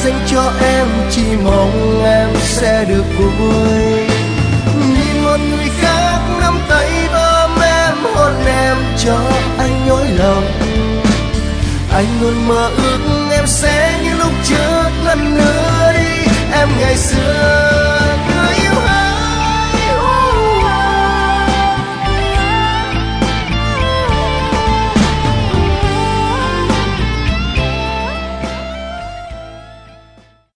dành cho em, chỉ mong em sẽ được vui. Nhìn một người khác nắm tay ôm em, hôn em cho anh nhói lòng. Anh luôn mơ ước em sẽ như lúc trước lần nữa đi, em ngày xưa.